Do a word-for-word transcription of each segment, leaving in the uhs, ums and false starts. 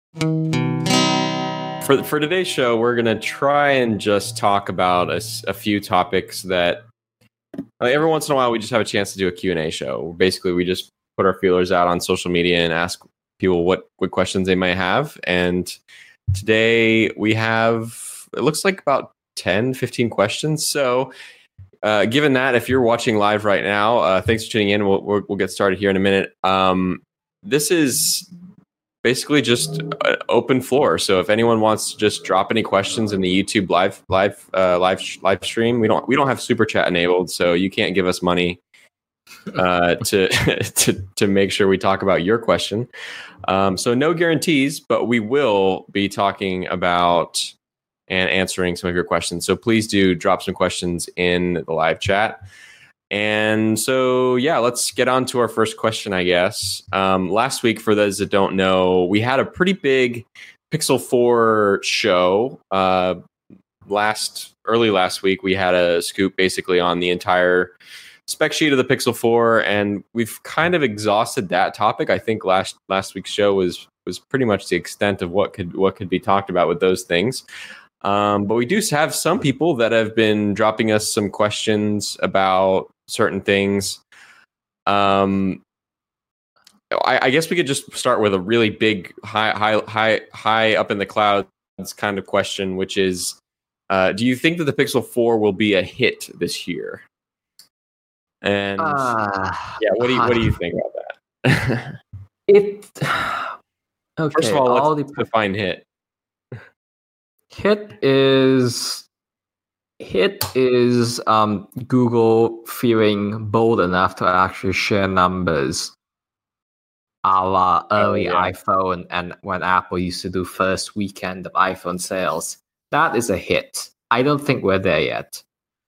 For for today's show, we're gonna try and just talk about a, a few topics that like, every once in a while we just have a chance to do a Q and A show. Basically, we just put our feelers out on social media and ask people what, what questions they might have. And today we have, it looks like about ten, fifteen questions. So uh, given that, if you're watching live right now, uh, thanks for tuning in. We'll, we'll, we'll get started here in a minute. Um, this is basically just an open floor. So if anyone wants to just drop any questions in the YouTube live live uh, live live stream, we don't we don't have super chat enabled, so you can't give us money uh, to to to make sure we talk about your question. Um, so no guarantees, but we will be talking about and answering some of your questions. So please do drop some questions in the live chat. And so, yeah, let's get on to our first question, I guess. Um, last week, for those that don't know, we had a pretty big Pixel four show. Uh, last early last week, we had a scoop basically on the entire spec sheet of the Pixel four, and we've kind of exhausted that topic. I think last last week's show was was pretty much the extent of what could what could be talked about with those things. Um, but we do have some people that have been dropping us some questions about certain things. Um, I, I guess we could just start with a really big, high, high, high, high up in the clouds kind of question, which is, uh, do you think that the Pixel four will be a hit this year? And uh, yeah, what do you what do you think about that? it okay. First of all, let's all the, define hit. Hit is hit is um, Google feeling bold enough to actually share numbers, a la early oh, yeah. iPhone and when Apple used to do first weekend of iPhone sales. That is a hit. I don't think we're there yet.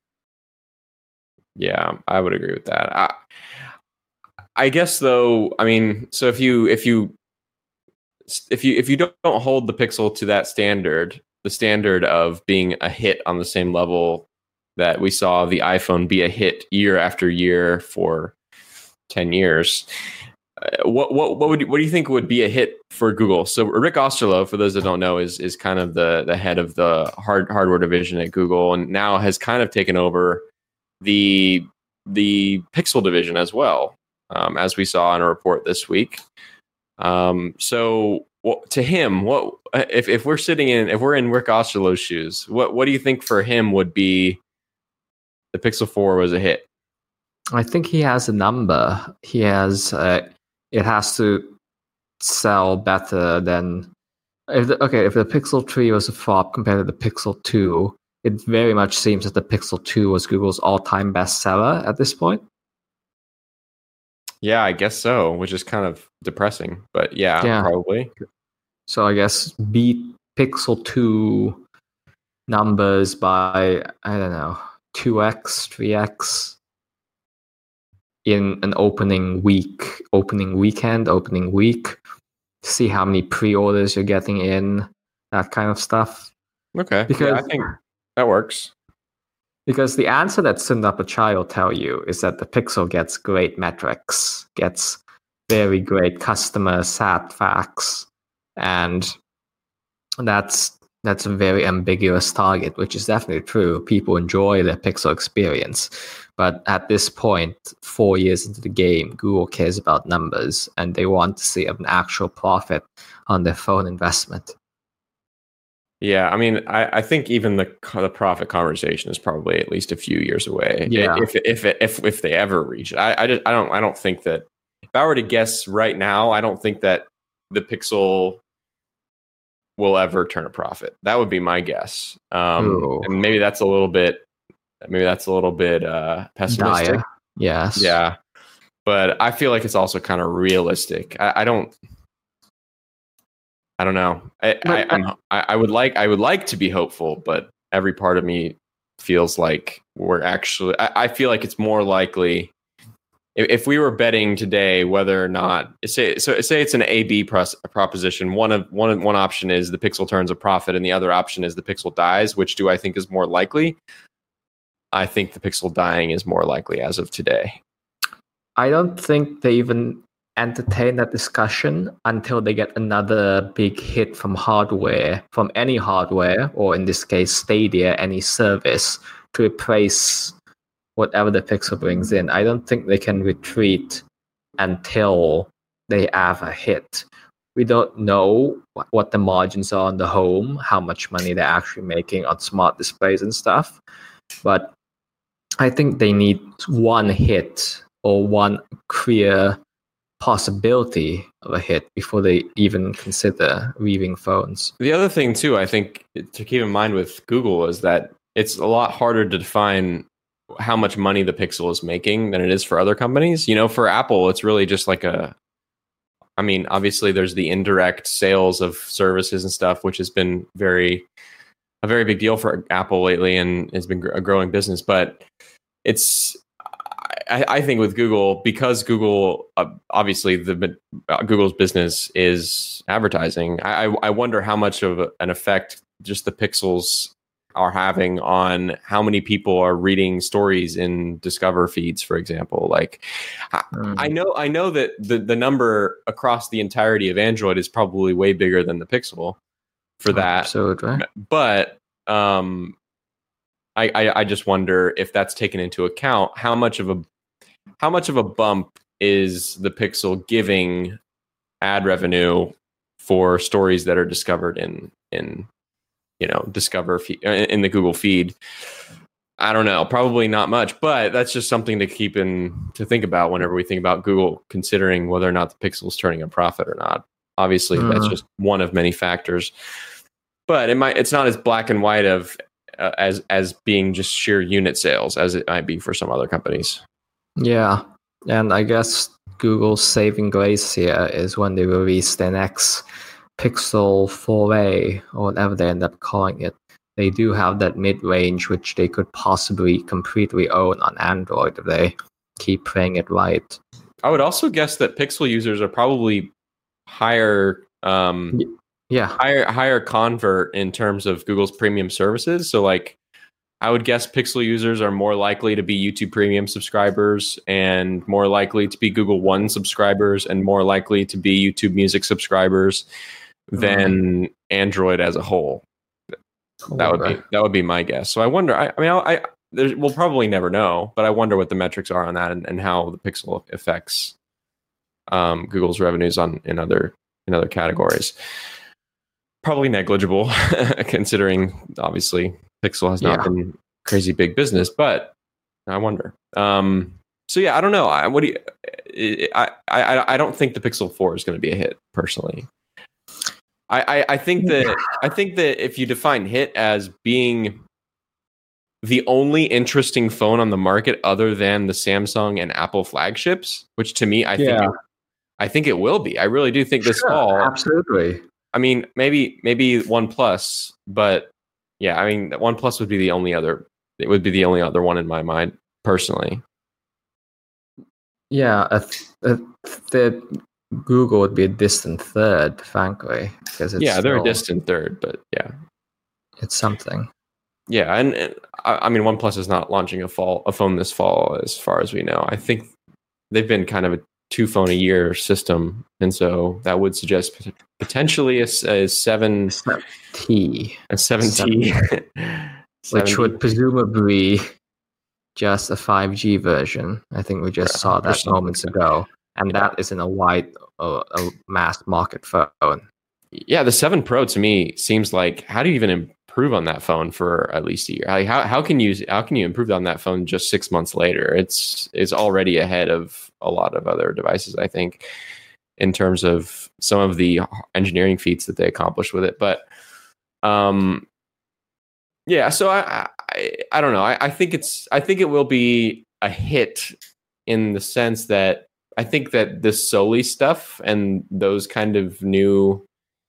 Yeah, I would agree with that. I, I guess though, I mean, so if you if you if you if you don't, don't hold the Pixel to that standard, the standard of being a hit on the same level that we saw the iPhone be a hit year after year for ten years, uh, what what what would you, what do you think would be a hit for Google? So Rick Osterloh, for those that don't know, is is kind of the the head of the hard hardware division at Google, and now has kind of taken over the the Pixel division as well, um, as we saw in a report this week. Um, so well, to him, what if if we're sitting in if we're in Rick Osterloh's shoes? What what do you think for him would be the Pixel four was a hit? I think he has a number. He has uh, it has to sell better than if the, okay if the Pixel three was a flop compared to the Pixel two. It very much seems that the Pixel two was Google's all-time bestseller at this point. Yeah, I guess so, which is kind of depressing, but yeah, yeah. probably. So I guess beat Pixel two numbers by, I don't know, two x, three x in an opening week, opening weekend, opening week. See how many pre-orders you're getting in, that kind of stuff. Okay, because yeah, I think that works. Because the answer that Sundar Pichai will tell you is that the Pixel gets great metrics, gets very great customer sat facts, and that's that's a very ambiguous target, which is definitely true. People enjoy their Pixel experience, but at this point, four years into the game, Google cares about numbers, and they want to see an actual profit on their phone investment. Yeah, I mean, I, I think even the the profit conversation is probably at least a few years away. Yeah. If if if if, if they ever reach it, I I, just, I don't I don't think that. If I were to guess right now, I don't think that the Pixel will ever turn a profit. That would be my guess. Um, and maybe that's a little bit, maybe that's a little bit uh, pessimistic. Dire. Yes. Yeah, but I feel like it's also kind of realistic. I, I don't. I don't know. I, I, I'm, I, I would like I would like to be hopeful, but every part of me feels like we're actually. I, I feel like it's more likely if, if we were betting today whether or not say so say it's an A B pros, proposition. One of one one option is the Pixel turns a profit, and the other option is the Pixel dies. Which do I think is more likely? I think the Pixel dying is more likely as of today. I don't think they even entertain that discussion until they get another big hit from hardware, from any hardware, or in this case, Stadia, any service, to replace whatever the Pixel brings in. I don't think they can retreat until they have a hit. We don't know what the margins are on the home, how much money they're actually making on smart displays and stuff. But I think they need one hit or one clear possibility of a hit before they even consider leaving phones. The other thing, too, I think to keep in mind with Google is that it's a lot harder to define how much money the Pixel is making than it is for other companies. You know, for Apple, it's really just like a, I mean, obviously there's the indirect sales of services and stuff, which has been very, a very big deal for Apple lately and has been a growing business. But it's, I, I think with Google, because Google, uh, obviously the uh, Google's business is advertising. I, I wonder how much of an effect just the Pixels are having on how many people are reading stories in Discover feeds, for example. Like, mm. I, I know, I know that the the number across the entirety of Android is probably way bigger than the Pixel for that. Absolutely. But um, I, I I just wonder if that's taken into account. How much of a how much of a bump is the Pixel giving ad revenue for stories that are discovered in in you know, Discover fe- in the Google feed? I don't know, probably not much, but that's just something to keep in to think about whenever we think about Google considering whether or not the Pixel is turning a profit or not. Obviously, mm. that's just one of many factors, but it might, it's not as black and white of uh, as as being just sheer unit sales as it might be for some other companies. Yeah, and I guess Google's saving grace here is when they release their next Pixel four A or whatever they end up calling it. They do have that mid-range which they could possibly completely own on Android if they keep playing it right. I would also guess that Pixel users are probably higher um yeah higher higher convert in terms of Google's premium services. So like I would guess Pixel users are more likely to be YouTube Premium subscribers and more likely to be Google One subscribers and more likely to be YouTube Music subscribers than Android as a whole. That would be that would be my guess. So I wonder. I, I mean, I, I there's, we'll probably never know, but I wonder what the metrics are on that and, and how the Pixel affects um, Google's revenues on in other in other categories. Probably negligible, considering obviously Pixel has not yeah. been crazy big business. But I wonder. Um, so yeah, I don't know. I, what do you? I I I don't think the Pixel four is going to be a hit personally. I, I, I think that I think that if you define hit as being the only interesting phone on the market other than the Samsung and Apple flagships, which to me I yeah. think it, I think it will be. I really do think this sure, fall. Absolutely. I mean, maybe maybe OnePlus, but yeah, I mean, OnePlus would be the only other. It would be the only other one in my mind personally. Yeah, uh, uh, the. Google would be a distant third, frankly, because it's yeah, they're still, a distant third, but yeah, it's something. Yeah, and, and I, I mean, OnePlus is not launching a fall a phone this fall, as far as we know. I think they've been kind of a two phone a year system, and so that would suggest potentially a, a seven T, a seven T, which would presumably just a five G version. I think we just yeah, saw that moments ago. And yeah. that isn't a wide, uh, a mass market phone. Yeah, the seven Pro to me seems like, how do you even improve on that phone for at least a year? Like, how how can you how can you improve on that phone just six months later? It's it's already ahead of a lot of other devices, I think, in terms of some of the engineering feats that they accomplished with it. But um, yeah, so I I, I don't know. I, I think it's I think it will be a hit in the sense that. I think that this Soli stuff and those kind of new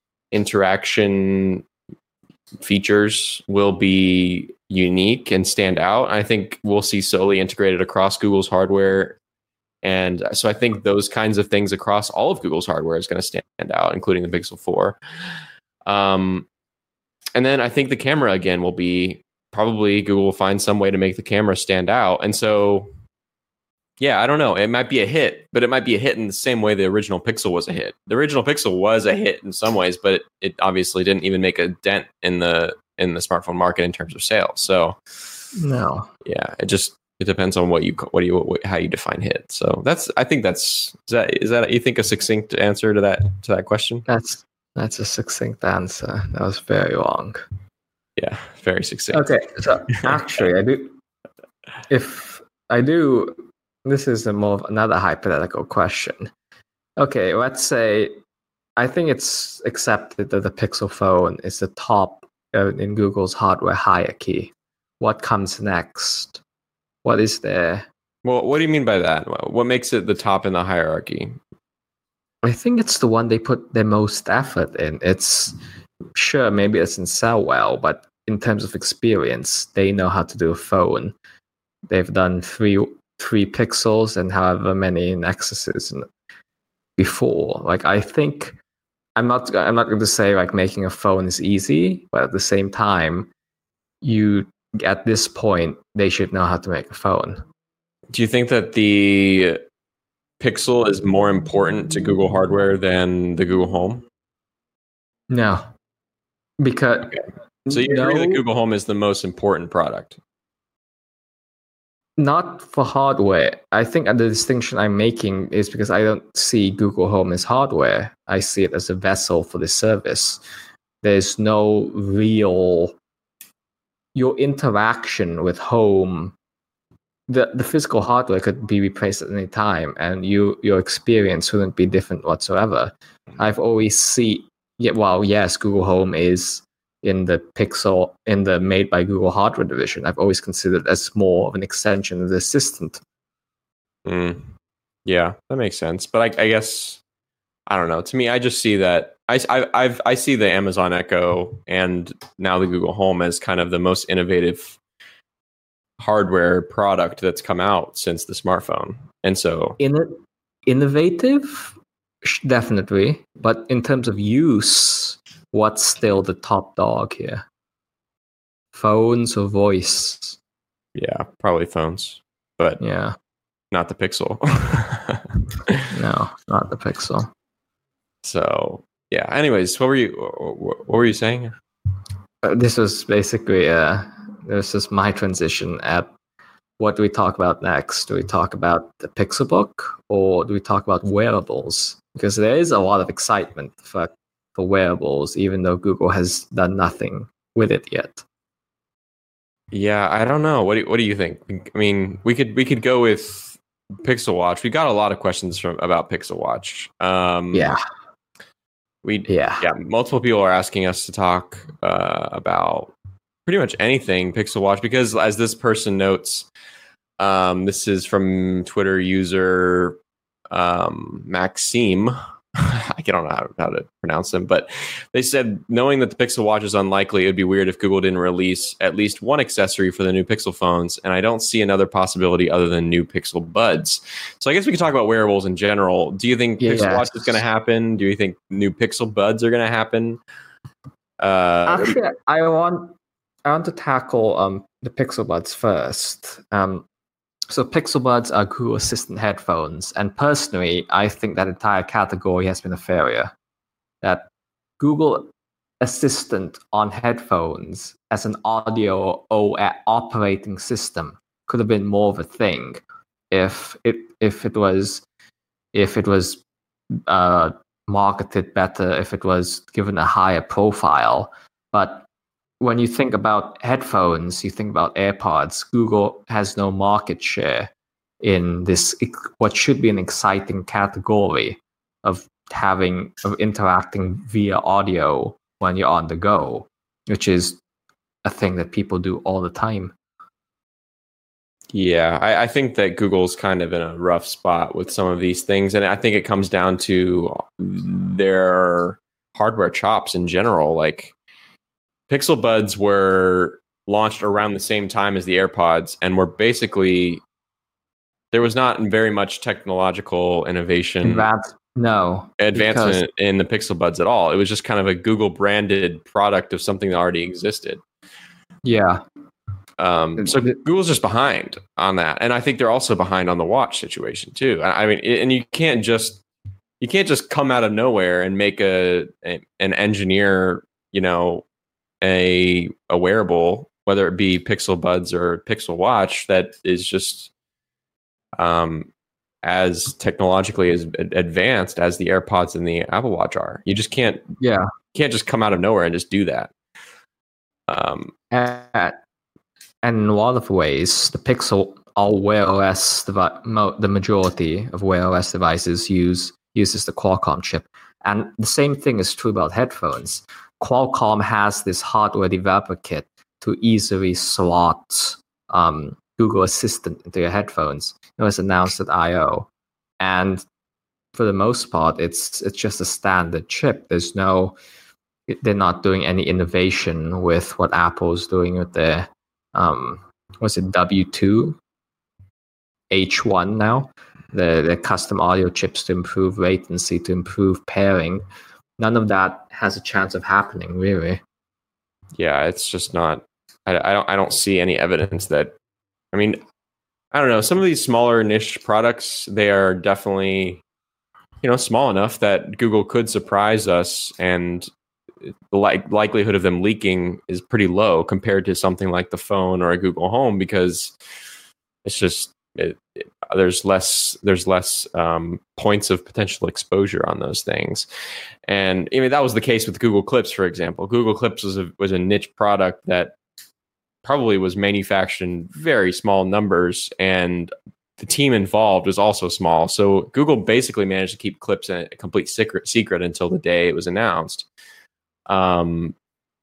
interaction features will be unique and stand out. I think we'll see Soli integrated across Google's hardware. And so I think those kinds of things across all of Google's hardware is going to stand out, including the Pixel four. Um, and then I think the camera, again, will be probably Google will find some way to make the camera stand out. And so yeah, I don't know. It might be a hit, but it might be a hit in the same way the original Pixel was a hit. The original Pixel was a hit in some ways, but it, it obviously didn't even make a dent in the in the smartphone market in terms of sales. So, no, yeah, it just it depends on what you what do you what, how you define hit. So that's I think that's is that is that you think a succinct answer to that to that question? That's that's a succinct answer. That was very long. Yeah, very succinct. Okay, so actually, I do. If I do. This is a more of another hypothetical question. Okay, let's say I think it's accepted that the Pixel phone is the top uh, in Google's hardware hierarchy. What comes next? What is there? Well, what do you mean by that? What makes it the top in the hierarchy? I think it's the one they put their most effort in. It's sure maybe it doesn't sell well, but in terms of experience, they know how to do a phone. They've done three. three pixels and however many Nexuses before. Like I think I'm not I'm not going to say like making a phone is easy, but at the same time, you at this point they should know how to make a phone. Do you think that the Pixel is more important to Google hardware than the Google Home? No, because okay. So you no, agree that Google Home is the most important product? Not for hardware. I think the distinction I'm making is because I don't see Google Home as hardware. I see it as a vessel for the service. There's no real your interaction with Home. The the physical hardware could be replaced at any time, and you your experience wouldn't be different whatsoever. I've always see yeah, well, yes, Google Home is in the Pixel, in the made by Google hardware division. I've always considered as more of an extension of the Assistant. Mm. Yeah, that makes sense. But I, I guess, I don't know. To me, I just see that, I, I, I've, I see the Amazon Echo and now the Google Home as kind of the most innovative hardware product that's come out since the smartphone. And so... In- innovative? Definitely. But in terms of use... what's still the top dog here? Phones or voice? Yeah, probably phones. But yeah, not the Pixel. No, not the Pixel. So, yeah. Anyways, what were you what were you saying? Uh, this was basically uh this is my transition at what do we talk about next? Do we talk about the Pixelbook or do we talk about wearables? Because there is a lot of excitement for for wearables, even though Google has done nothing with it yet. Yeah, I don't know. What do, what do you think? I mean, we could we could go with Pixel Watch. We got a lot of questions from about Pixel Watch. Um, yeah, we yeah yeah. Multiple people are asking us to talk uh, about pretty much anything Pixel Watch because, as this person notes, um, this is from Twitter user um, Maxime. I don't know how, how to pronounce them, but they said, knowing that the Pixel Watch is unlikely, it would be weird if Google didn't release at least one accessory for the new Pixel phones, and I don't see another possibility other than new Pixel Buds. So I guess we could talk about wearables in general. Do you think yes. Pixel Watch is going to happen? Do you think new Pixel Buds are going to happen? Uh, Actually, I want I want to tackle um the Pixel Buds first. Um, So Pixel Buds are Google Assistant headphones, and personally, I think that entire category has been a failure. That Google Assistant on headphones as an audio O S operating system could have been more of a thing if it if it was if it was uh, marketed better, if it was given a higher profile. But when you think about headphones, you think about AirPods, Google has no market share in this, what should be an exciting category of having, of interacting via audio when you're on the go, which is a thing that people do all the time. Yeah, I, I think that Google's kind of in a rough spot with some of these things. And I think it comes down to their hardware chops in general. Like, Pixel Buds were launched around the same time as the AirPods and were basically, there was not very much technological innovation, Advanced, no, advancement in the Pixel Buds at all. It was just kind of a Google branded product of something that already existed. Yeah. Um, so Google's just behind on that, and I think they're also behind on the watch situation too. I mean, and you can't just you can't just come out of nowhere and make a, a an engineer, you know, a a wearable, whether it be Pixel Buds or Pixel Watch, that is just um, as technologically as advanced as the AirPods and the Apple Watch are. You just can't, yeah, can't just come out of nowhere and just do that. Um, and, and in a lot of ways, the Pixel, all Wear O S, devi- mo- the majority of Wear O S devices use uses the Qualcomm chip, and the same thing is true about headphones. Qualcomm has this hardware developer kit to easily slot um, Google Assistant into your headphones. It was announced at I O, and for the most part, it's it's just a standard chip. There's no, they're not doing any innovation with what Apple's doing with their, um, what's it, W two, H one now, the the custom audio chips to improve latency, to improve pairing. None of that has a chance of happening, really. Yeah, it's just not. I, I don't. I don't see any evidence that. I mean, I don't know. Some of these smaller niche products, they are definitely, you know, small enough that Google could surprise us, and the li- likelihood of them leaking is pretty low compared to something like the phone or a Google Home, because it's just it, it, there's less there's less um, points of potential exposure on those things. And I mean, that was the case with Google Clips, for example. Google Clips was a, was a niche product that probably was manufactured in very small numbers, and the team involved was also small. So Google basically managed to keep Clips a complete secret secret until the day it was announced. Um,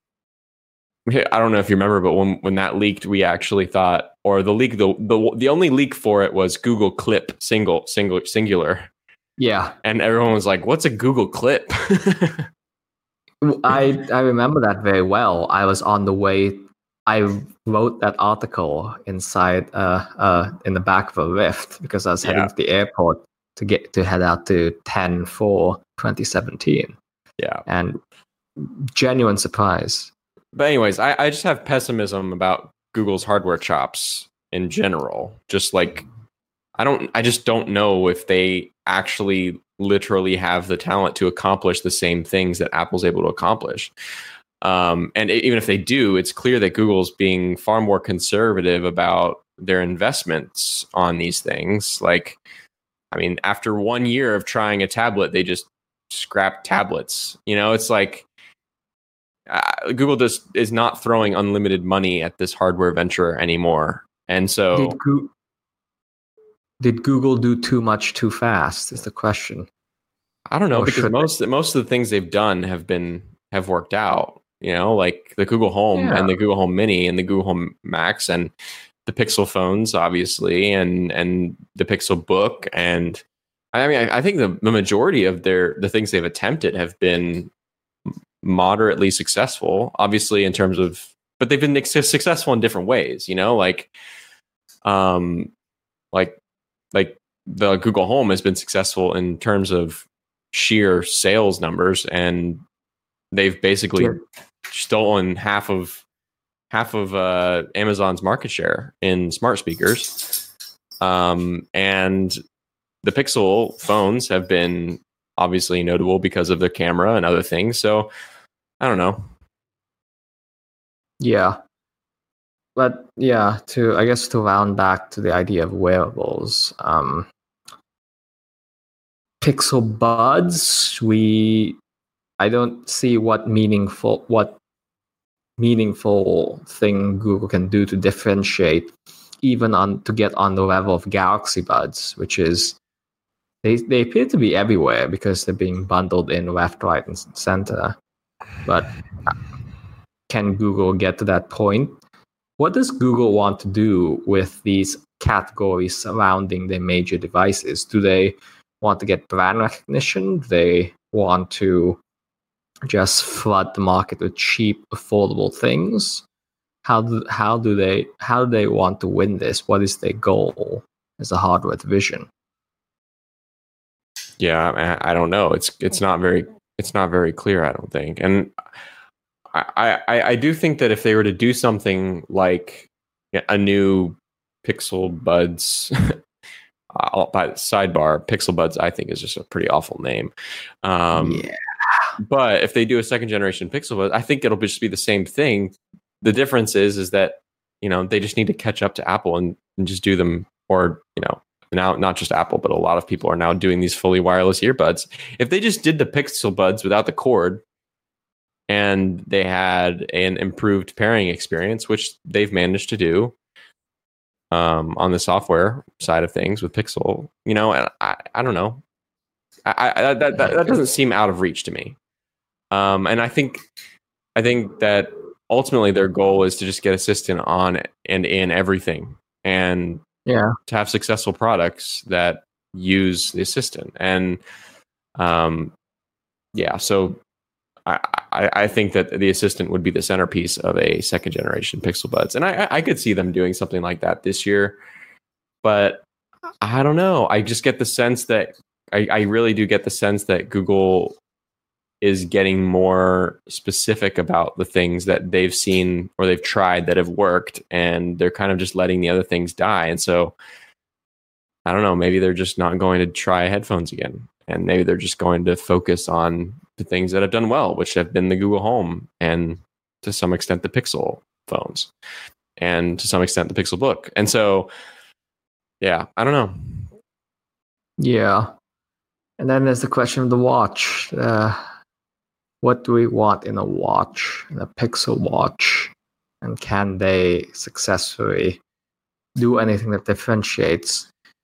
I don't know if you remember, but when, when that leaked, we actually thought, or the leak, the, the the only leak for it was Google Clip single, single, singular. Yeah. And everyone was like, what's a Google Clip? I I remember that very well. I was on the way, I wrote that article inside, uh, uh, in the back of a Lyft, because I was heading Yeah. to the airport to get to head out to ten four twenty seventeen. Yeah. And genuine surprise. But anyways, I, I just have pessimism about Google's hardware chops in general. Just like, I don't, I just don't know if they actually literally have the talent to accomplish the same things that Apple's able to accomplish. Um, and even if they do, it's clear that Google's being far more conservative about their investments on these things. Like, I mean, after one year of trying a tablet, they just scrapped tablets. You know, it's like, Uh, Google just is not throwing unlimited money at this hardware venture anymore. And so Did, Go- did Google do too much too fast is the question. I don't know, Or because should most most of the things they've done have been have worked out, you know, like the Google Home Yeah. and the Google Home Mini and the Google Home Max and the Pixel phones, obviously, and and the Pixel Book. And I mean, I, I think the, the majority of their the things they've attempted have been moderately successful, obviously, in terms of, but they've been successful in different ways, you know, like um like like the Google Home has been successful in terms of sheer sales numbers, and they've basically Yeah. stolen half of half of uh Amazon's market share in smart speakers. Um and the Pixel phones have been obviously notable because of their camera and other things. So I don't know. Yeah. But yeah, to I guess to round back to the idea of wearables, um, Pixel Buds, we I don't see what meaningful what meaningful thing Google can do to differentiate, even on to get on the level of Galaxy Buds, which is they they appear to be everywhere because they're being bundled in left, right, and center. But can Google get to that point? What does Google want to do with these categories surrounding their major devices? Do they want to get brand recognition? Do they want to just flood the market with cheap, affordable things? How do, how do they how do they want to win this? What is their goal as a hardware division? Yeah, I, I don't know. It's it's not very it's not very clear, I don't think. And I, I, I do think that if they were to do something like a new Pixel Buds. uh, by the sidebar, Pixel Buds, I think, is just a pretty awful name. Um, yeah. But if they do a second generation Pixel Buds, I think it'll just be the same thing. The difference is, is that, you know, they just need to catch up to Apple and, and just do them, or, you know, now not just Apple, but a lot of people are now doing these fully wireless earbuds. If they just did the Pixel Buds without the cord, and they had an improved pairing experience, which they've managed to do um, on the software side of things with Pixel, you know, and I, I don't know. I, I that, that that doesn't seem out of reach to me. Um, and I think I think that ultimately their goal is to just get Assistant on and in everything, and yeah, to have successful products that use the Assistant. And um, yeah, so I, I, I think that the Assistant would be the centerpiece of a second generation Pixel Buds, and I, I could see them doing something like that this year. But I don't know. I just get the sense that I, I really do get the sense that Google is getting more specific about the things that they've seen or they've tried that have worked, and they're kind of just letting the other things die. And so I don't know, maybe they're just not going to try headphones again, and maybe they're just going to focus on the things that have done well, which have been the Google Home and to some extent the Pixel phones and to some extent the Pixel Book. And so yeah, I don't know. Yeah. And then there's the question of the watch. Uh, what do we want in a watch, in a Pixel watch? And can they successfully do anything that differentiates?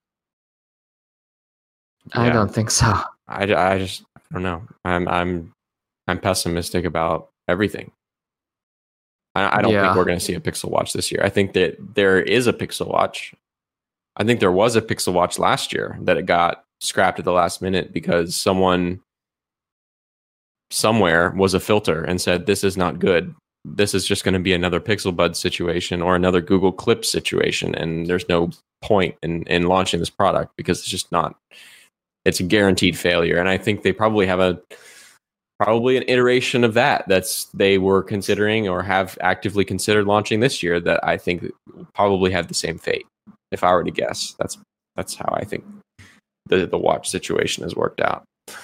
Yeah. I don't think so. I, I just I don't know. I'm I'm I'm pessimistic about everything. I, I don't Yeah. think we're going to see a Pixel Watch this year. I think that there is a Pixel Watch. I think there was a Pixel Watch last year that it got scrapped at the last minute because someone somewhere was a filter and said, this is not good. This is just going to be another Pixel Bud situation or another Google Clip situation. And there's no point in, in launching this product because it's just not, it's a guaranteed failure. And I think they probably have a, probably an iteration of that that's they were considering or have actively considered launching this year that I think probably had the same fate. If I were to guess, that's, that's how I think the, the watch situation has worked out.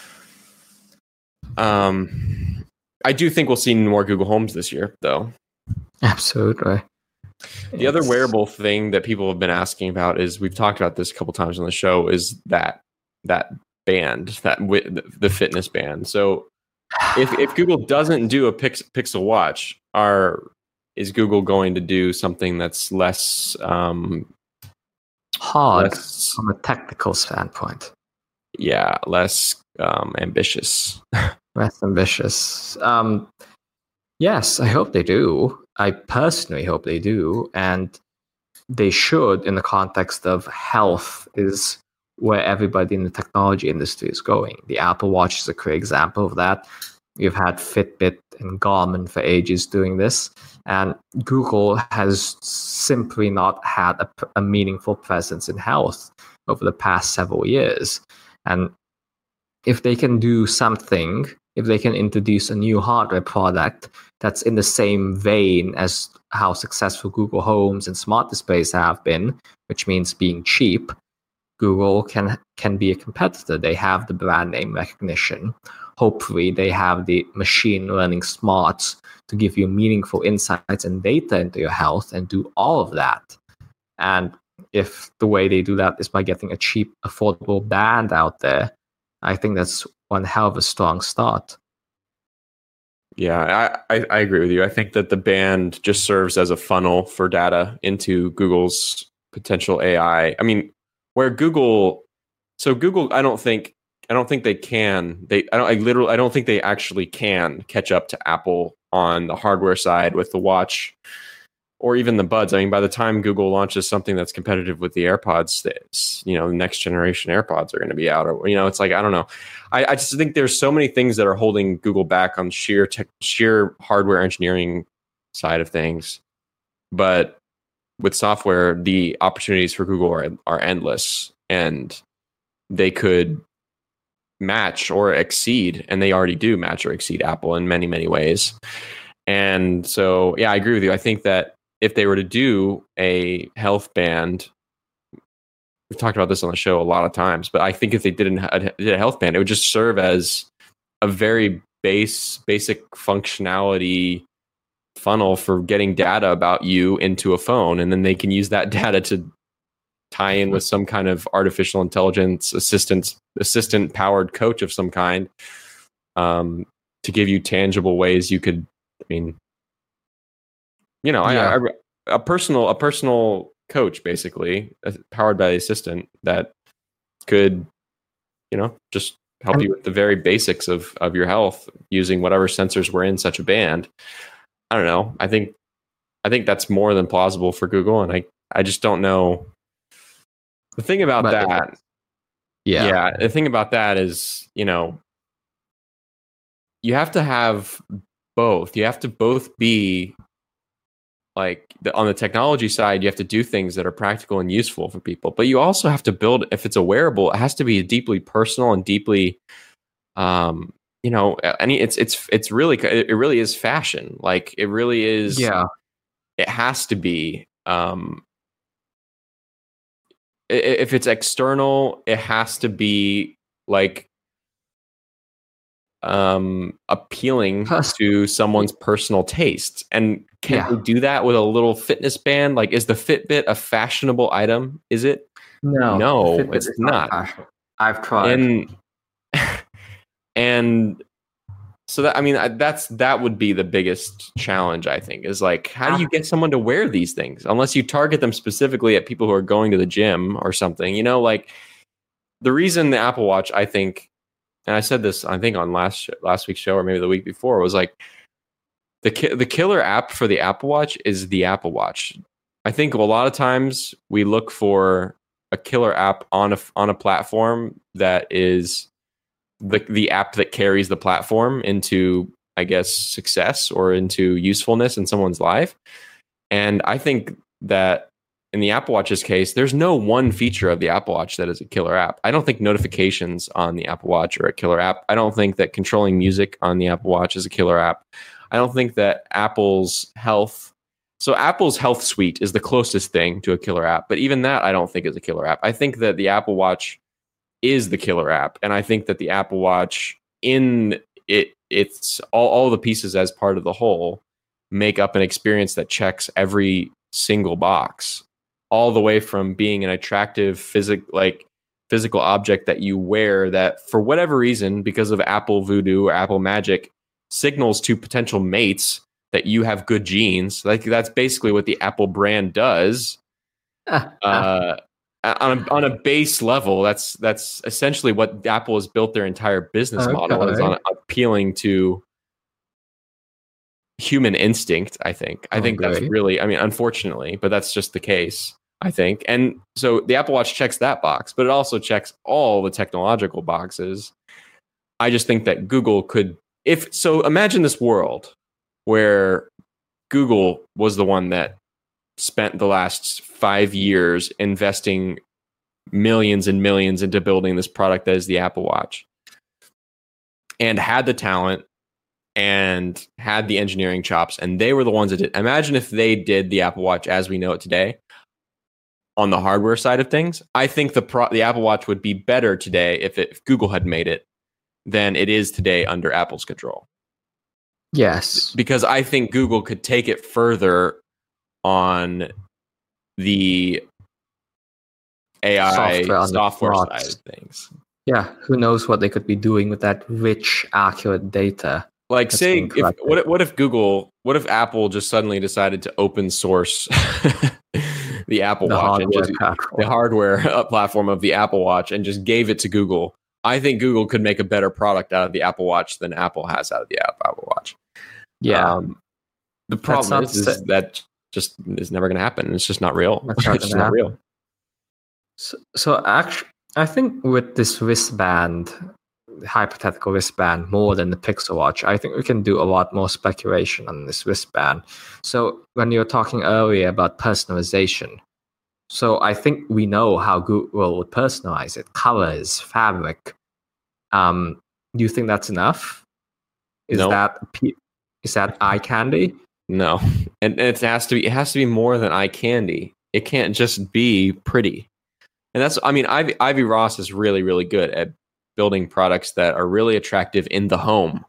Um, I do think we'll see more Google Homes this year, though. Absolutely. The other wearable thing that people have been asking about is, we've talked about this a couple times on the show, is that that band, that the fitness band. So if if Google doesn't do a Pix, Pixel Watch, are is Google going to do something that's less um, hard less, from a technical standpoint? Yeah, less um, ambitious. Less ambitious. Um, yes, I hope they do. I personally hope they do, and they should, in the context of health, is where everybody in the technology industry is going. The Apple Watch is a great example of that. You've had Fitbit and Garmin for ages doing this, and Google has simply not had a, a meaningful presence in health over the past several years. And if they can do something, if they can introduce a new hardware product that's in the same vein as how successful Google Homes and smart displays have been, which means being cheap, Google can can be a competitor. They have the brand name recognition. Hopefully, they have the machine learning smarts to give you meaningful insights and data into your health and do all of that. And if the way they do that is by getting a cheap, affordable band out there, I think that's one hell of a strong start. Yeah, I, I, I agree with you. I think that the band just serves as a funnel for data into Google's potential A I. I mean, where Google, so Google, I don't think, I don't think they can. They, I don't, I literally, I don't think they actually can catch up to Apple on the hardware side with the watch or even the Buds. I mean, by the time Google launches something that's competitive with the AirPods, that's, you know, the next generation AirPods are going to be out. Or, you know, it's like, I don't know. I, I just think there's so many things that are holding Google back on sheer tech, sheer hardware engineering side of things. But with software, the opportunities for Google are, are endless, and they could match or exceed, and they already do match or exceed Apple in many, many ways. And so, yeah, I agree with you. I think that if they were to do a health band, we've talked about this on the show a lot of times, but I think if they did a, did a health band, it would just serve as a very base, basic functionality funnel for getting data about you into a phone, and then they can use that data to tie in with some kind of artificial intelligence assistant assistant powered coach of some kind, um, to give you tangible ways you could, I mean, you know, Yeah. I, I, a personal a personal coach, basically, uh, powered by the assistant that could, you know, just help And- you with the very basics of of your health using whatever sensors were in such a band. I don't know. I think I think that's more than plausible for Google, and I I just don't know. The thing about But- that, Yeah. yeah, the thing about that is, you know, you have to have both. You have to both be like the, on the technology side, you have to do things that are practical and useful for people, but you also have to build, if it's a wearable, it has to be deeply personal and deeply, um, you know, any, it's, it's, it's really, it really is fashion. Like it really is, Yeah. it has to be, um, i- if it's external, it has to be like, um appealing Plus- to someone's personal tastes. And can Yeah. they do that with a little fitness band? Like, is the Fitbit a fashionable item? Is it? No, No, Fitbit it's is not. fashion. I've tried. And and so that, I mean, I- that's that would be the biggest challenge, I think, is like, how do you get someone to wear these things unless you target them specifically at people who are going to the gym or something? You know, like the reason the Apple Watch, I think, and I said this, I think, on last last week's show or maybe the week before, was like the ki- the killer app for the Apple Watch is the Apple Watch. I think a lot of times we look for a killer app on a on a platform that is the the app that carries the platform into, I guess, success or into usefulness in someone's life. And I think that in the Apple Watch's case, there's no one feature of the Apple Watch that is a killer app. I don't think notifications on the Apple Watch are a killer app. I don't think that controlling music on the Apple Watch is a killer app. I don't think that Apple's health, so Apple's Health Suite is the closest thing to a killer app, but even that I don't think is a killer app. I think that the Apple Watch is the killer app, and I think that the Apple Watch, in it, it's all, all the pieces as part of the whole make up an experience that checks every single box, all the way from being an attractive physic like physical object that you wear that for whatever reason, because of Apple Voodoo or Apple Magic, signals to potential mates that you have good genes. Like that's basically what the Apple brand does. Uh, on a, on a base level, that's that's essentially what Apple has built their entire business model, is on appealing to human instinct. I think. I think that's Okay. really, I mean, unfortunately, but that's just the case, I think. And so the Apple Watch checks that box, but it also checks all the technological boxes. I just think that Google could, if so, imagine this world where Google was the one that spent the last five years investing millions and millions into building this product that is the Apple Watch, and had the talent and had the engineering chops, and they were the ones that did. Imagine if they did the Apple Watch as we know it today on the hardware side of things. I think the pro- the Apple Watch would be better today if, it, if Google had made it than it is today under Apple's control. Yes. Because I think Google could take it further on the A I Software on the software watch. side of things. Yeah. Who knows what they could be doing with that rich, accurate data? Like, That's say, being if collected. what if- what if Google, what if Apple just suddenly decided to open source the Apple The Watch and hardware just platform. the hardware uh, platform of the Apple Watch and just gave it to Google? I think Google could make a better product out of the Apple Watch than Apple has out of the App- Apple Watch. Yeah. Um, the problem not is, is sa- that just is never going to happen. It's just not real. That's not It's just gonna not real. So, so actually, I think with this wristband, hypothetical wristband, more than the Pixel Watch, I think we can do a lot more speculation on this wristband. So when you were talking earlier about personalization, so I think we know how Google would personalize it: colors, fabric. Um, do you think that's enough? Is No. that pe- is that eye candy? No, and it has to be it has to be more than eye candy. It can't just be pretty. And that's I mean Ivy, Ivy Ross is really really good at building products that are really attractive in the home.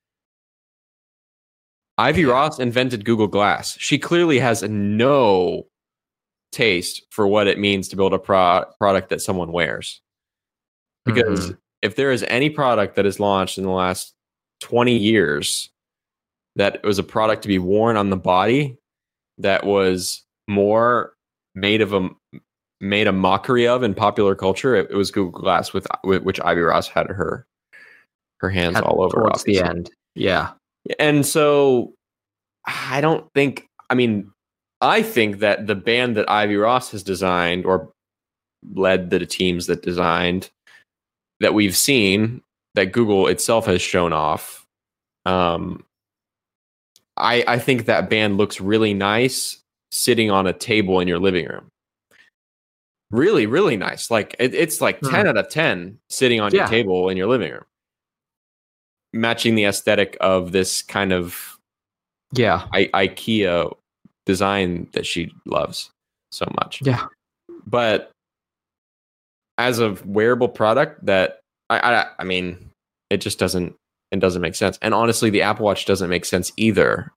Ivy Yeah. Ross invented Google Glass. She clearly has no taste for what it means to build a pro- product that someone wears. Because Mhm. if there is any product that is launched in the last twenty years that was a product to be worn on the body that was more made of a made a mockery of in popular culture, it, it was Google Glass, with, with which Ivy Ross had her her hands At- all over. towards the Obviously. end. Yeah. And so I don't think, I mean, I think that the band that Ivy Ross has designed or led the teams that designed that we've seen that Google itself has shown off, um, I, I think that band looks really nice sitting on a table in your living room. Really, really nice. Like it, it's like ten Hmm. out of ten sitting on Yeah. your table in your living room, matching the aesthetic of this kind of Yeah. I- IKEA design that she loves so much. Yeah. But as a wearable product, that I, I I mean, it just doesn't it doesn't make sense. And honestly, the Apple Watch doesn't make sense either,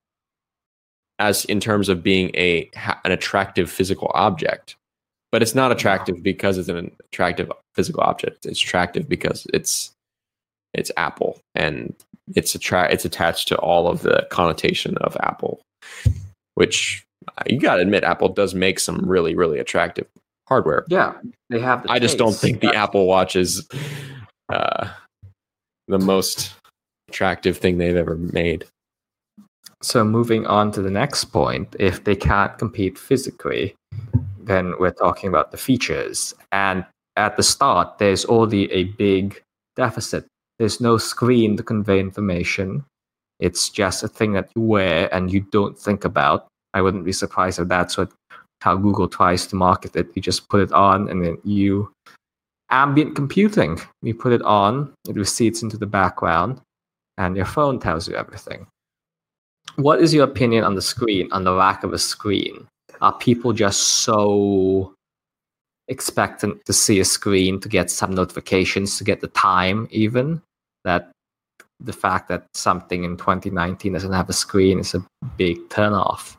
as in terms of being a an attractive physical object. But it's not attractive because it's an attractive physical object. It's attractive because it's it's Apple, and it's attra- it's attached to all of the connotation of Apple, which you got to admit, Apple does make some really, really attractive hardware. Yeah. They have the I just don't taste. think the That's- Apple Watch is uh, the most attractive thing they've ever made. So moving on to the next point, if they can't compete physically, then we're talking about the features. And at the start, there's already a big deficit. There's no screen to convey information. It's just a thing that you wear and you don't think about. I wouldn't be surprised if that's what how Google tries to market it. You just put it on and then you ambient computing. You put it on, it recedes into the background, and your phone tells you everything. What is your opinion on the screen, on the lack of a screen? Are people just so expectant to see a screen, to get some notifications, to get the time even, that the fact that something in twenty nineteen doesn't have a screen is a big turnoff?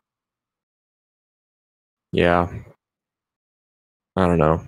Yeah. I don't know.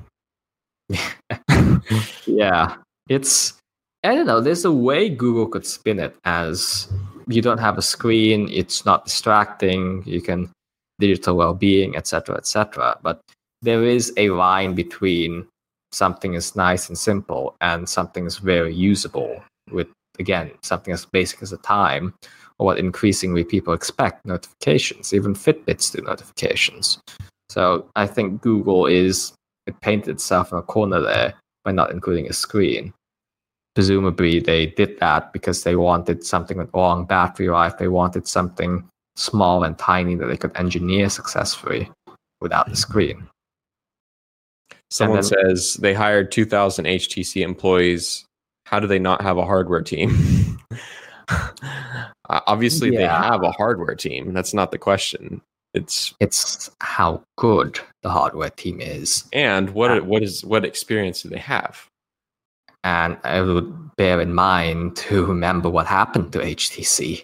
Yeah. It's, I don't know, there's a way Google could spin it as you don't have a screen, it's not distracting, you can digital well-being, et cetera, et cetera. But there is a line between something is nice and simple and something is very usable with, again, something as basic as a time, or what increasingly people expect, notifications. Even Fitbits do notifications. So I think Google is, it painted itself in a corner there by not including a screen. Presumably they did that because they wanted something with long battery life. They wanted something small and tiny that they could engineer successfully without the screen. Someone then- says they hired two thousand H T C employees. How do they not have a hardware team? Uh, Obviously, they Yeah. have a hardware team. That's not the question. It's It's how good the hardware team is. and what Uh, what is what experience do they have? And I would bear in mind to remember what happened to H T C.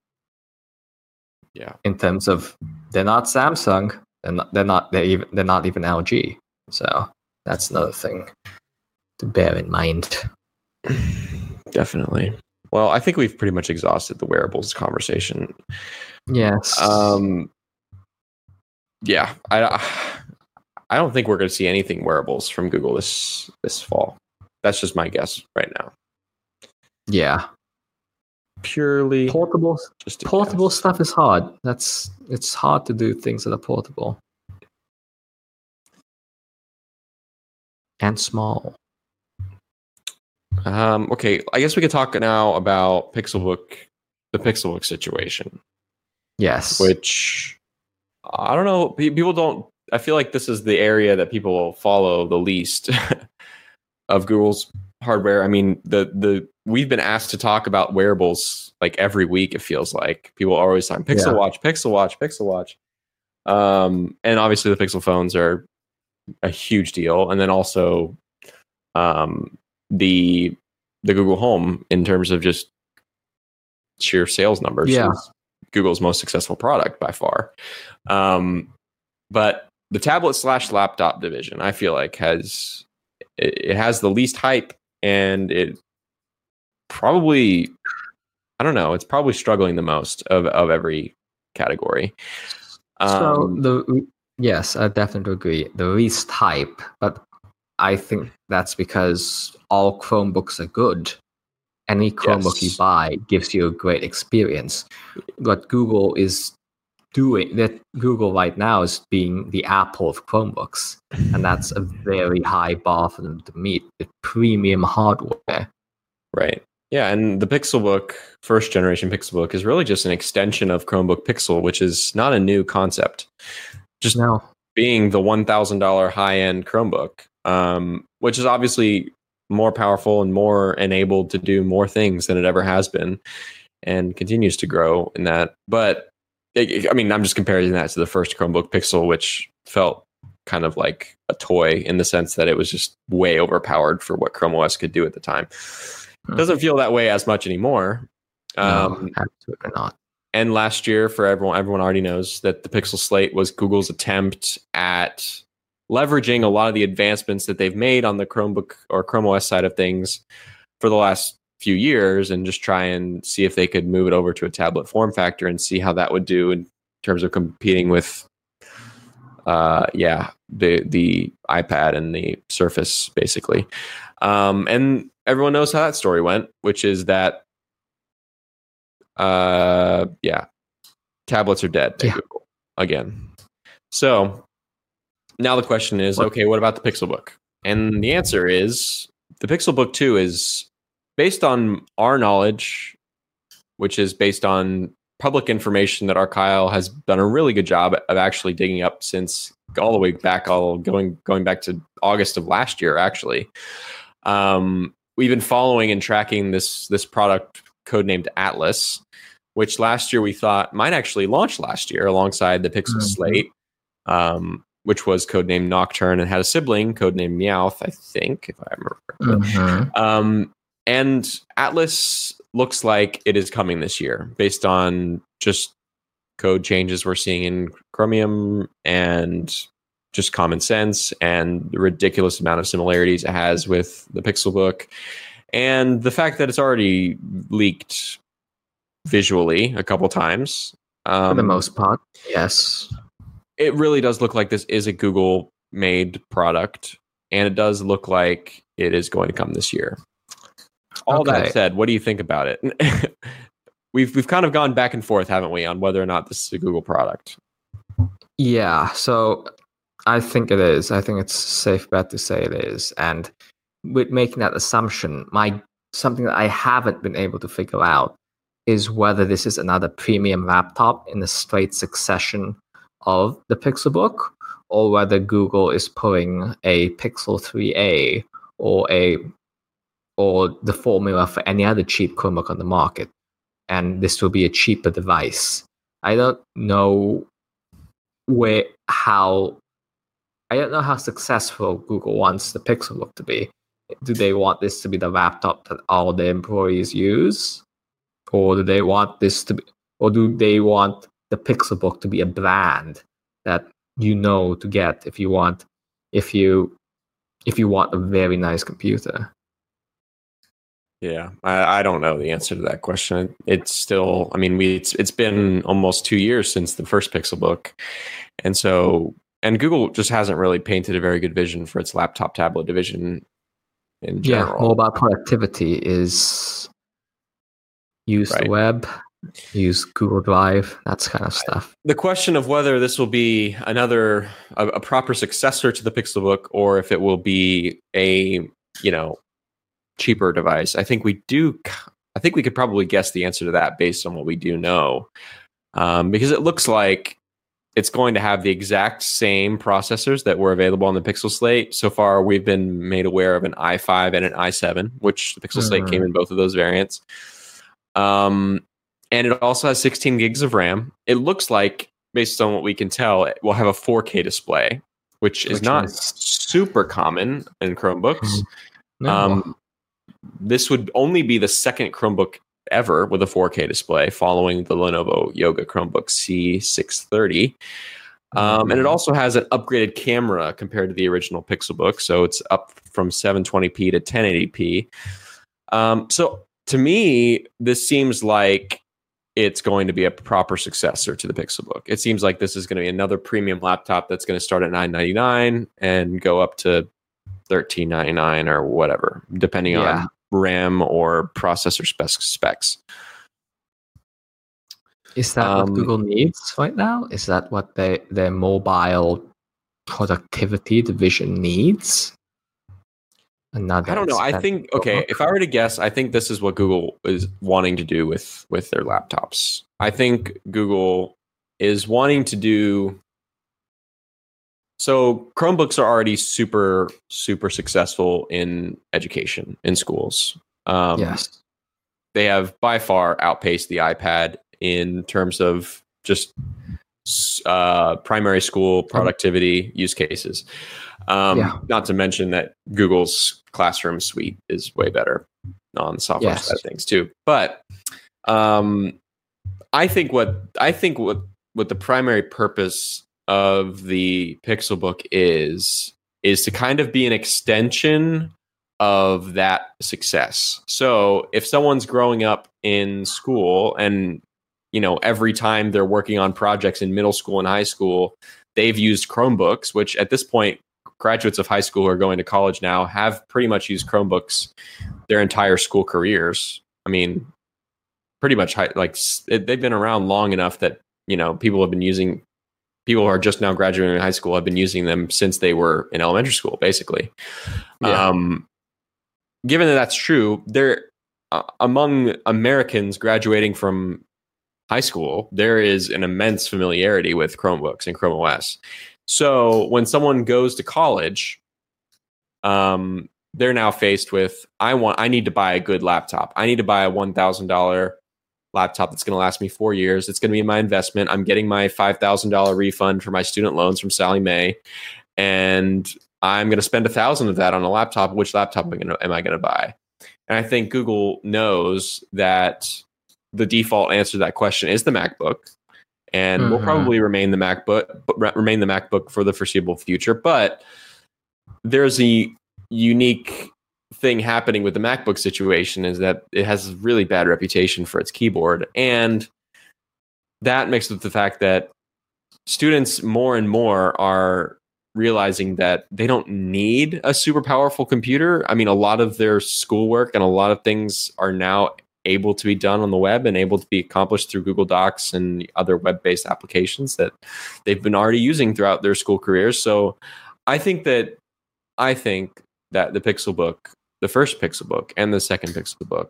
Yeah. In terms of, they're not Samsung, they're not, they're not, they're even, they're not even L G. So that's another thing to bear in mind. Definitely. Well, I think we've pretty much exhausted the wearables conversation. Yes. Um, yeah, I I don't think we're going to see anything wearables from Google this this fall. That's just my guess right now. yeah. Purely Portable just a portable guess. stuff is hard. That's it's hard to do things that are portable and small. Um, okay, I guess we could talk now about Pixelbook, the Pixelbook situation, Yes. which I don't know. pe- People don't. I feel like this is the area that people follow the least of Google's hardware. I mean, the the we've been asked to talk about wearables like every week. It feels like people are always talking Pixel Yeah. Watch, Pixel Watch, Pixel Watch. Um, and obviously the Pixel phones are a huge deal, and then also um, the the Google Home in terms of just sheer sales numbers. Yeah. Is Google's most successful product by far. Um, but the tablet slash laptop division, I feel like has it, it has the least hype, and it probably, I don't know, it's probably struggling the most of, of every category. So Um, the yes, I definitely agree. The least hype, but I think that's because all Chromebooks are good. Any Chromebook Yes. you buy gives you a great experience. What Google is doing, that Google right now is being the Apple of Chromebooks, and that's a very high bar for them to meet with premium hardware. Right. Yeah, and the Pixelbook, first generation Pixelbook, is really just an extension of Chromebook Pixel, which is not a new concept. Just No. being the one thousand dollars high-end Chromebook, um, which is obviously more powerful and more enabled to do more things than it ever has been, and continues to grow in that. But I mean, I'm just comparing that to the first Chromebook Pixel, which felt kind of like a toy in the sense that it was just way overpowered for what Chrome O S could do at the time. It doesn't feel that way as much anymore. No, Um, absolutely not. and last year, for everyone, everyone already knows that the Pixel Slate was Google's attempt at leveraging a lot of the advancements that they've made on the Chromebook or Chrome O S side of things for the last few years, and just try and see if they could move it over to a tablet form factor and see how that would do in terms of competing with, uh, yeah, the the iPad and the Surface, basically. Um, and everyone knows how that story went, which is that, uh, yeah, tablets are dead at Yeah. Google again. So now the question is, okay, what about the Pixelbook? And the answer is the Pixelbook two is based on our knowledge, which is based on public information that Archive has done a really good job of actually digging up since all the way back, all going going back to August of last year, actually. Um, we've been following and tracking this this product codenamed Atlas, which last year we thought might actually launch last year alongside the Pixel Mhm. Slate, um, which was codenamed Nocturne and had a sibling codenamed Meowth, I think, if I remember correctly. Mhm. Um, and Atlas looks like it is coming this year based on just code changes we're seeing in Chromium and just common sense and the ridiculous amount of similarities it has with the Pixelbook, and the fact that it's already leaked visually a couple times. Um, For the most part, yes. it really does look like this is a Google made product, and it does look like it is going to come this year. All Okay. that said, what do you think about it? we've we've kind of gone back and forth, haven't we, on whether or not this is a Google product? Yeah, so I think it is. I think it's a safe bet to say it is. And with making that assumption, my something that I haven't been able to figure out is whether this is another premium laptop in the straight succession of the Pixelbook, or whether Google is pulling a Pixel three A or a or the formula for any other cheap Chromebook on the market, and this will be a cheaper device. I don't know where how I don't know how successful Google wants the Pixelbook to be. Do they want this to be the laptop that all the employees use, or do they want this to be, or do they want the Pixelbook to be a brand that you know to get if you want if you if you want a very nice computer? Yeah, I, I don't know the answer to that question. It's still, I mean, we it's, it's been almost two years since the first Pixelbook, and so and Google just hasn't really painted a very good vision for its laptop tablet division in general. Yeah, mobile productivity is use Right. the web, use Google Drive, that's kind of stuff. The question of whether this will be another a, a proper successor to the Pixelbook, or if it will be a you know cheaper device, I think we do. I think we could probably guess the answer to that based on what we do know, um, because it looks like it's going to have the exact same processors that were available on the Pixel Slate. So far, we've been made aware of an i five and an i seven, which the Pixel mm-hmm. Slate came in both of those variants. Um, and it also has sixteen gigs of RAM. It looks like, based on what we can tell, it will have a four K display, which, which is not is... super common in Chromebooks. No. Um, this would only be the second Chromebook ever with a four K display, following the Lenovo Yoga Chromebook C six thirty. Um, mm-hmm. And it also has an upgraded camera compared to the original Pixelbook, so it's up from seven twenty p to ten eighty p. Um, so to me, this seems like it's going to be a proper successor to the Pixelbook. It seems like this is going to be another premium laptop that's going to start at nine ninety-nine and go up to thirteen ninety-nine or whatever, depending yeah. on RAM or processor spec- specs. Is that um, what Google needs right now? Is that what they, their mobile productivity division needs? Another I don't know. I think, okay, if I were to guess, I think this is what Google is wanting to do with, with their laptops. I think Google is wanting to do... So Chromebooks are already super, super successful in education, in schools. Um, yes. They have by far outpaced the iPad in terms of just uh, primary school productivity um, use cases. Um, yeah. Not to mention that Google's Classroom suite is way better on the software yes. side of things too. But um, I think what I think what what the primary purpose of the Pixelbook is is to kind of be an extension of that success. So if someone's growing up in school and, you know, every time they're working on projects in middle school and high school, they've used Chromebooks, which at this point, graduates of high school who are going to college now have pretty much used Chromebooks their entire school careers. I mean, pretty much high, like they've been around long enough that, you know, people have been using People who are just now graduating high school have been using them since they were in elementary school, basically. Yeah. Um, given that that's true, there uh, among Americans graduating from high school, there is an immense familiarity with Chromebooks and Chrome O S. So when someone goes to college, um, they're now faced with, I want, I need to buy a good laptop. I need to buy a one thousand dollars laptop that's going to last me four years. It's going to be my investment. I'm getting my five thousand dollars refund for my student loans from Sallie Mae, and I'm going to spend a thousand of that on a laptop. Which laptop am I going to, am I going to buy? And I think Google knows that the default answer to that question is the MacBook, and mm-hmm. will probably remain the MacBook, remain the MacBook for the foreseeable future. But there's a unique thing happening with the MacBook situation is that it has a really bad reputation for its keyboard. And that mixed with the fact that students more and more are realizing that they don't need a super powerful computer. I mean, a lot of their schoolwork and a lot of things are now able to be done on the web and able to be accomplished through Google Docs and other web-based applications that they've been already using throughout their school careers. So I think that I think that the Pixelbook, the first Pixelbook and the second Pixelbook,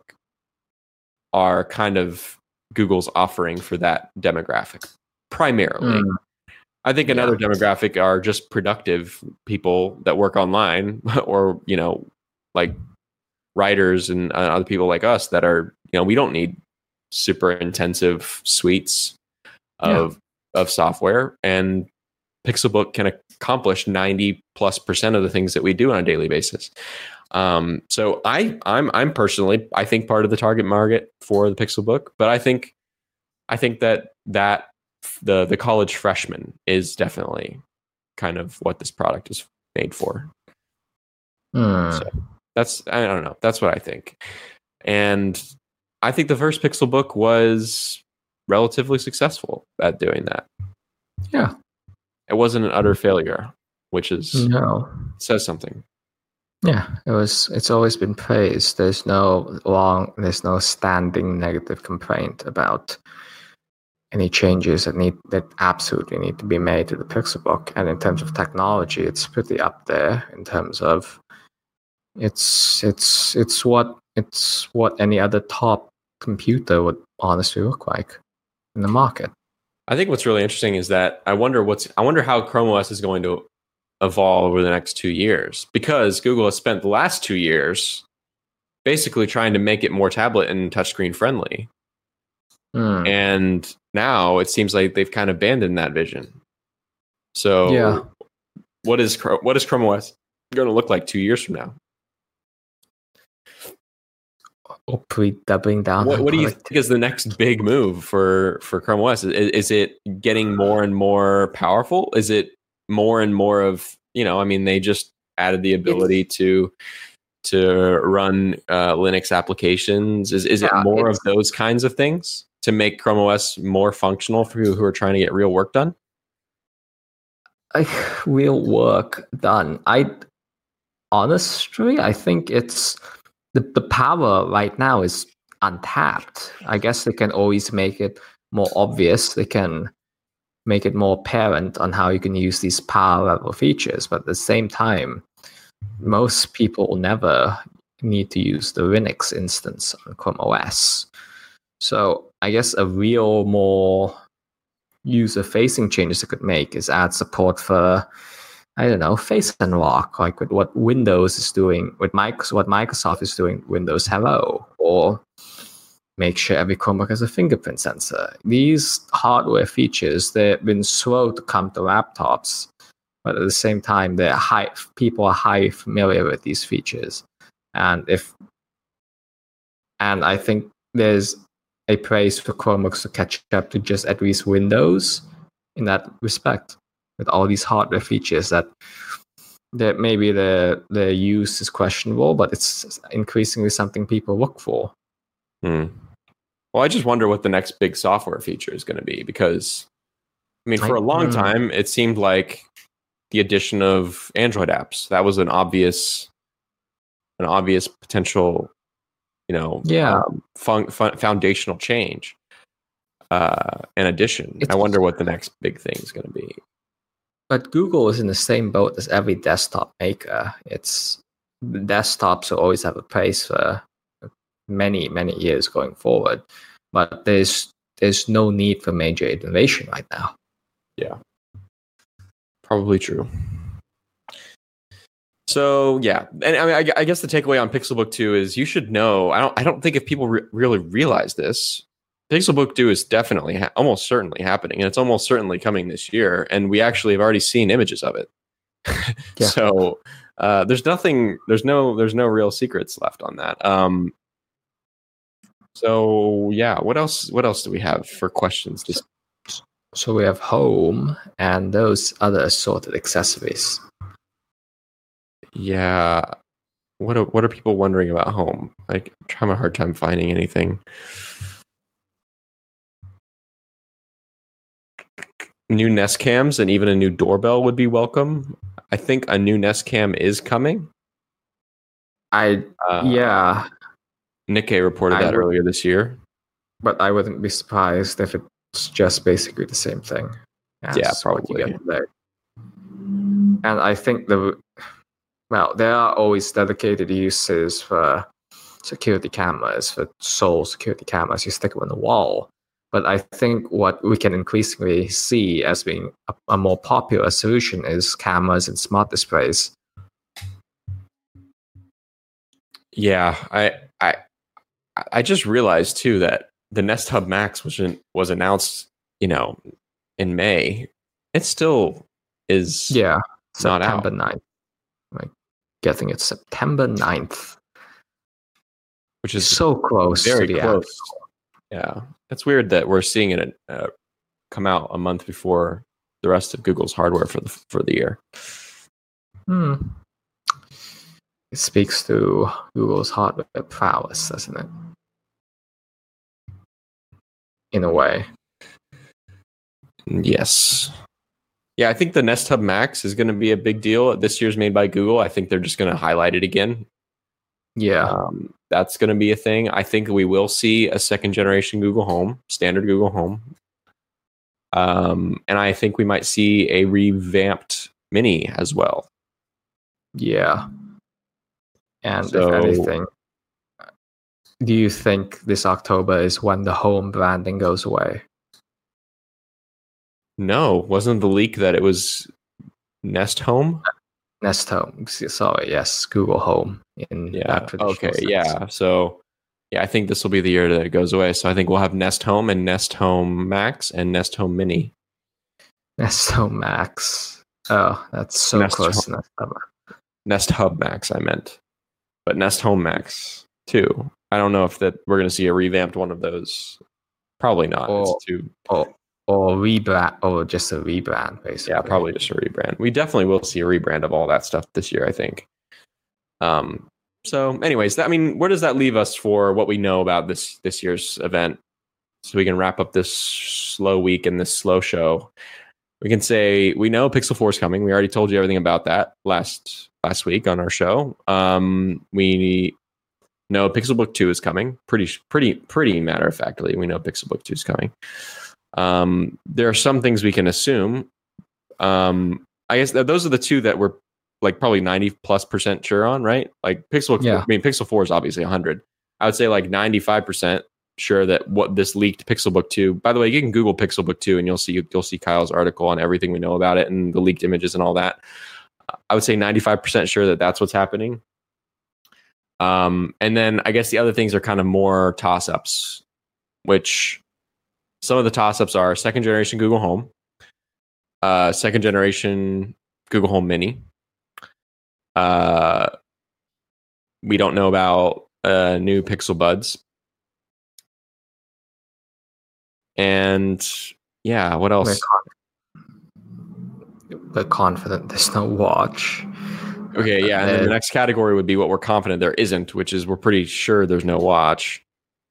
are kind of Google's offering for that demographic primarily. Mm. I think another yeah. demographic are just productive people that work online, or, you know, like writers and uh, other people like us that are, you know, we don't need super intensive suites of yeah. of software, and Pixelbook can accomplish ninety plus percent of the things that we do on a daily basis. Um, so I, I'm, I'm personally, I think part of the target market for the Pixelbook, but I think, I think that that the the college freshman is definitely kind of what this product is made for. Hmm. So that's, I don't know, that's what I think. And I think the first Pixelbook was relatively successful at doing that. Yeah. It wasn't an utter failure, which is no says something. Yeah, it was. It's always been praised. There's no long, there's no standing negative complaint about any changes that need that absolutely need to be made to the Pixelbook. And in terms of technology, it's pretty up there in terms of it's it's it's what it's what any other top computer would honestly look like in the market. I think what's really interesting is that I wonder what's I wonder how Chrome O S is going to evolve over the next two years, because Google has spent the last two years basically trying to make it more tablet and touchscreen friendly. Mm. And now it seems like they've kind of abandoned that vision. So Yeah. what is what is Chrome O S going to look like two years from now? Hopefully doubling down. What, on what do you product- think is the next big move for, for Chrome O S? Is, is it getting more and more powerful? Is it more and more of, you know, I mean, they just added the ability to to run uh, Linux applications. Is is it Yeah, more of it's- those kinds of things to make Chrome O S more functional for people who are trying to get real work done? Like, real work done. I honestly, I think it's the, the power right now is untapped. I guess they can always make it more obvious. They can make it more apparent on how you can use these power level features. But at the same time, most people will never need to use the Linux instance on Chrome O S. So I guess a real more user-facing changes it could make is add support for, I don't know, face unlock, like with what Windows is doing, with Microsoft, what Microsoft is doing, Windows Hello, or make sure every Chromebook has a fingerprint sensor. These hardware features, they've been slow to come to laptops, but at the same time, they're high, people are highly familiar with these features. And if, and I think there's a place for Chromebooks to catch up to just at least Windows in that respect, with all these hardware features that that maybe the the use is questionable, but it's increasingly something people look for. Hmm. Well, I just wonder what the next big software feature is going to be, because I mean, for I- a long hmm. time, it seemed like the addition of Android apps, that was an obvious, an obvious potential, you know, Yeah. um, fun, fun, foundational change. Uh, in addition, It's- I wonder what the next big thing is going to be. But Google is in the same boat as every desktop maker. It's the desktops will always have a place for many, many years going forward. But there's there's no need for major innovation right now. Yeah, probably true. So yeah, and I mean, I, I guess the takeaway on Pixelbook two is you should know. I don't. I don't think if people re- really realize this, Pixelbook two is definitely, ha- almost certainly happening, and it's almost certainly coming this year. And we actually have already seen images of it. Yeah. So uh, there's nothing. There's no. There's no real secrets left on that. Um, so yeah, what else? What else do we have for questions? This So we have home and those other assorted accessories. Yeah. What are, what are people wondering about home? Like, I'm having a hard time finding anything. New Nest cams and even a new doorbell would be welcome. I think a new Nest cam is coming. I Uh, yeah, Nikkei reported I that would- earlier this year. but I wouldn't be surprised if it's just basically the same thing. as Yeah, what you probably. get today. And I think the well, there are always dedicated uses for security cameras, for sole security cameras. You stick them on the wall. But I think what we can increasingly see as being a, a more popular solution is cameras and smart displays. Yeah, I I I just realized too that the Nest Hub Max was was announced, you know, in May. It still is Yeah, not September out, ninth. Like, getting it September ninth. which is So close very to the close. app. Yeah, it's weird that we're seeing it uh, come out a month before the rest of Google's hardware for the for the year. Hmm. It speaks to Google's hardware prowess, doesn't it? In a way. Yes. Yeah, I think the Nest Hub Max is going to be a big deal. This year's made by Google. I think they're just going to highlight it again. Yeah. Um, that's going to be a thing. I think we will see a second generation Google Home, standard Google Home. Um, and I think we might see a revamped Mini as well. Yeah. And So- if anything, do you think this October is when the home branding goes away? No, wasn't the leak that it was Nest Home? Nest Home. Sorry, yes, Google Home. In Yeah. that traditional Okay. sense. Yeah. So, yeah, I think this will be the year that it goes away. So I think we'll have Nest Home and Nest Home Max and Nest Home Mini. Nest Home Max. Oh, that's so Nest close Home. to Nest Hub. Nest Hub Max, I meant, but Nest Home Max too. I don't know if that we're going to see a revamped one of those. Probably not. Or, it's too. or, or rebrand, or just a rebrand, basically. Yeah, probably just a rebrand. We definitely will see a rebrand of all that stuff this year, I think. Um. So, anyways, that, I mean, where does that leave us for what we know about this this year's event? So we can wrap up this slow week and this slow show. We can say we know Pixel four is coming. We already told you everything about that last last week on our show. Um, we know Pixelbook two is coming. Pretty pretty pretty matter of factly, we know Pixelbook two is coming. Um, there are some things we can assume. Um, I guess that those are the two that we're like probably ninety plus percent sure on, right? Like Pixelbook, Yeah. I mean Pixel four is obviously one hundred. I would say like ninety-five percent sure that what this leaked Pixelbook two. By the way, you can Google Pixelbook two and you'll see you'll see Kyle's article on everything we know about it and the leaked images and all that. I would say ninety-five percent sure that that's what's happening. Um, and then I guess the other things are kind of more toss-ups, which some of the toss-ups are second generation Google Home, uh, second generation Google Home Mini. Uh, we don't know about uh, new Pixel Buds. And yeah, what else? We're, con- we're confident there's no watch. Okay, yeah, and then Uh, the next category would be what we're confident there isn't, which is we're pretty sure there's no watch.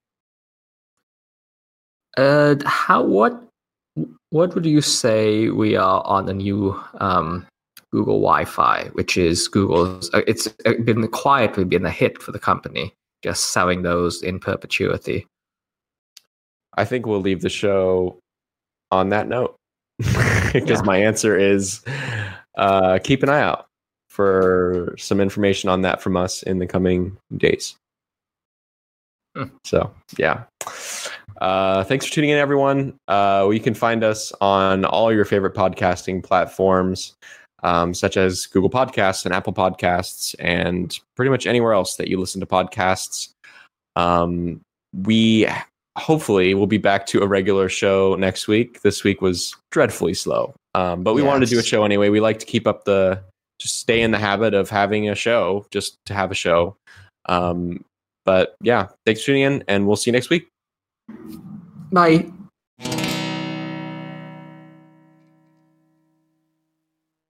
Uh, how what what would you say we are on the new um, Google Wi-Fi, which is Google's? Uh, it's been quietly been a hit for the company, just selling those in perpetuity. I think we'll leave the show on that note because Yeah. my answer is uh, keep an eye out for some information on that from us in the coming days. Hmm. So, yeah. Uh, thanks for tuning in, everyone. Uh, you can find us on all your favorite podcasting platforms, um, such as Google Podcasts and Apple Podcasts, and pretty much anywhere else that you listen to podcasts. Um, we hopefully will be back to a regular show next week. This week was dreadfully slow, um, but we wanted to do a Yes. show anyway. We like to keep up the, just stay in the habit of having a show, just to have a show. Um, but yeah, thanks for tuning in, and we'll see you next week. Bye.